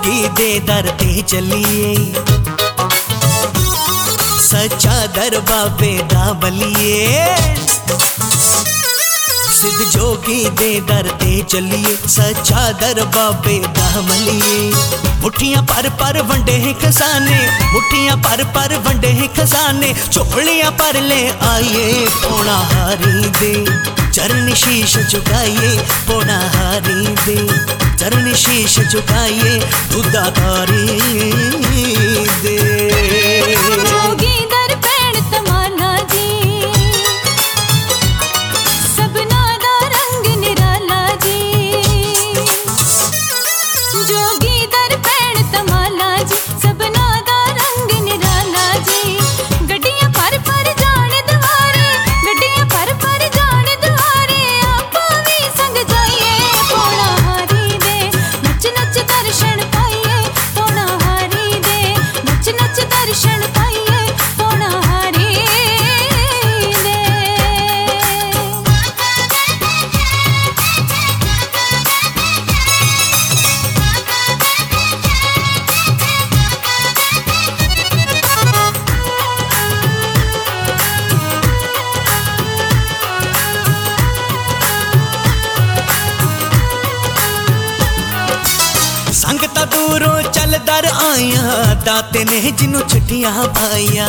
जोगी दे दर ते चलिए, सच्चा दर बाबे दा बलिए। सिद्ध जोगी दे दर ते चलिए, सच्चा दर बाबे दा बलिए। मुठियां पर वंडे हैं खजाने, मुठियां पर वंडे हैं खजाने। झोलियां पर ले आइए पौना हारी दे, चरण शीश झुकाइए पौना हारी दे। चरण शीश झुकाइए दुदाधारी दे। जोगी दर पैण तमाना जी, सबना दा रंग निराला जी। जोगी दर पैण तमाना जी, सबना दा रंग निराला जी। गड्डियां पर जाने द्वारे, गड्डियां पर जाने द्वारे। आपा भी संग जाइए पौना हारी दे, नच नच दर्शन पाइए पौना हारी दे। नच नच दर्शन पाइए पौना हारी दे। संगता दूरों चल दर आया, दाते ने जिन्हों चिट्ठियां पाइया।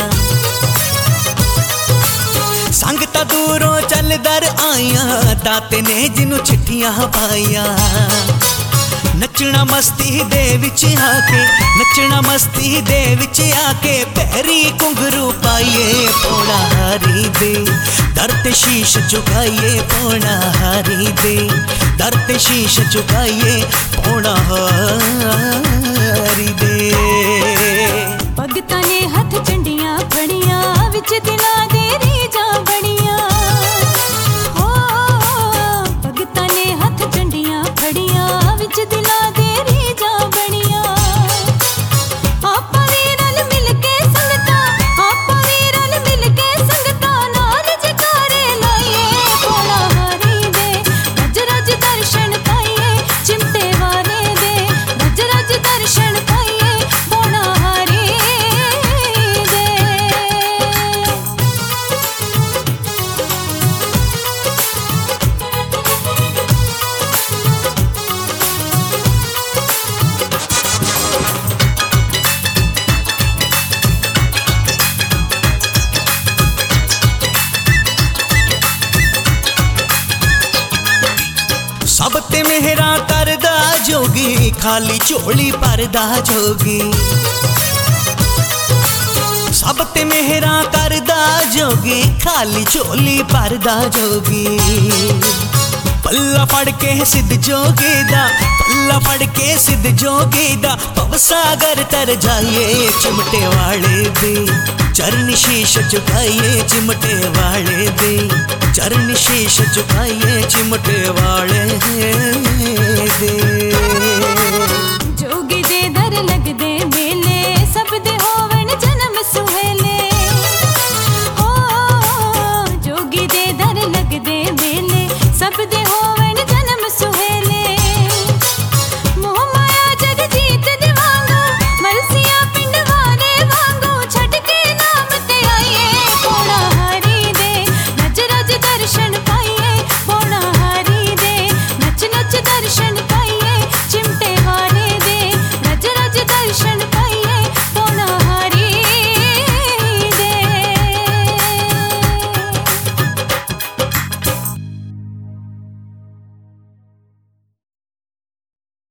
संगता दूरों चल दर आया, दाते ने जिन्हों चिट्ठियां पाइया। नचना मस्ती दे विच आके, नचना मस्ती दे विच आके। पैरी घुंघरू पाइए पौना हारी दे, दर ते शीश झुकाइए पौना हारी दे। दर ते शीश झुकाइए पौना हारी दे। भगतां ने हथ झंडियां फड़ियां, विच दिलां दे रीजां बणियां। हो भगतां ने हथ झंडियां फड़ियां, विच दिलां दे रीजां बणियां। आपां वी रल मिल के संगतां, आपां वी रल मिल के संगतां। नाल जकारे लाइए पौना हारी दे, रज रज दर्शन पाइए चिमटे वाले दे। रज रज दर्शन पाइए पौना हारी दे। सब ते मेहरा करदा जोगी, खाली झोली भरदा जोगी। सब ते मेहरा करदा जोगी, खाली झोली भरदा जोगी। पल्ला फड़ के सिद्ध जोगी दा, पल्ला फड़ के सिद्ध जोगी दा। भवसागर तर जाइए चिमटे वाले दे, चरण शीश झुकाइए चिमटे वाले दे। चरण शीश झुकाइए चिमटे वाले दे। जोगी दे दर लग दे।